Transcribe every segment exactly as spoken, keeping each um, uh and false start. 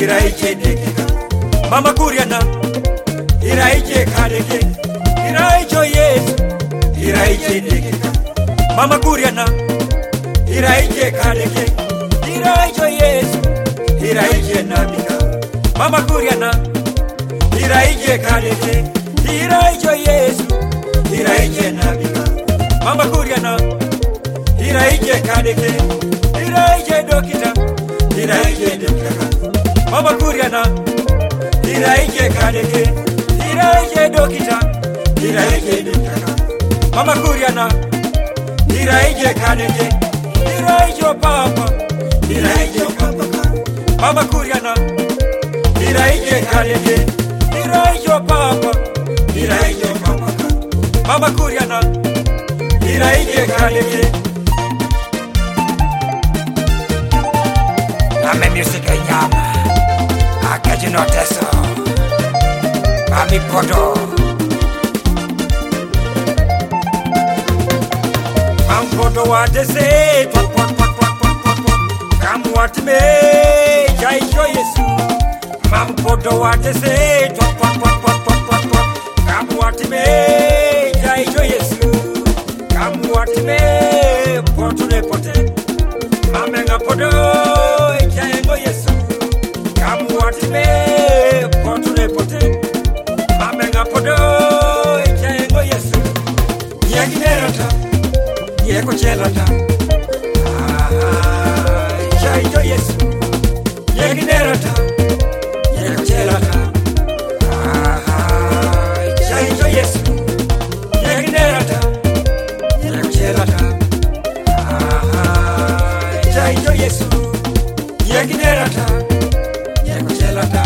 iraije dekika mama kuriana iraije kadeke iraijo Yesu iraije dekika mama kuriana iraije kadeke iraijo Yesu iraije nabika mama kuriana iraije kadeke iraijo Yesu iraije nabika mama kuriana iraije kadeke iraije dokita iraije dekika mama kuriana iraije kadeke iraije dokita iraije dekika mama kuriana iraije kadeke iraije papa iraije papa mama kuriana iraije kadeke iraije papa iraije papa mama kuriana iraije kadeke ame music nyama akajino teso ami podo am podo watese twat twat twat twat twat twat kam watme jai jo Yesu mam podo watese twat twat twat twat twat twat twat kam watme jai jo Yesu kam watme potune pote amenga podo jai jo Yesu kam watme potune pote amenga podo jai jo Yesu yaginerata yeko chelata ah jai jo Yesu yaginerata yeko chelata ah jai jo Yesu yaginerata yeko chelata ah jai jo Yesu yaginerata yeko chelata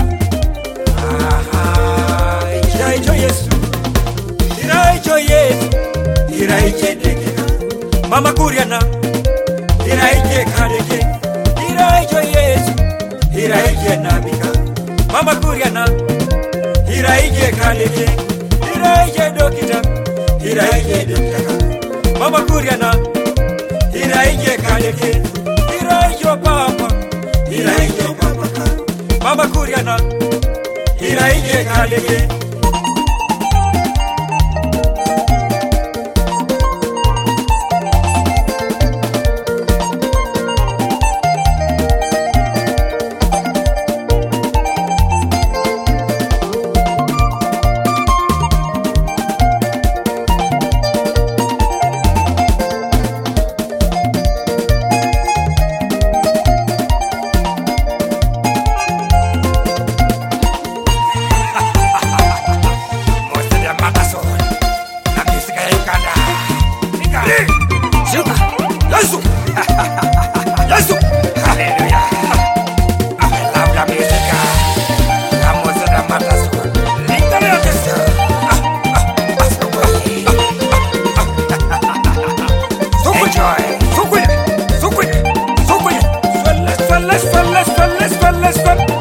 ah jai jo Yesu irai jo Yesu irai jedeke mama kuriana iraije kadeke iraije Yesu iraije nabika mama kuriana iraije kadeke iraije dokita iraije dekaka mama kuriana iraije kadeke iraije papa iraije papa mama kuriana iraije kadeke Let's go, let's go, let's go, let's go.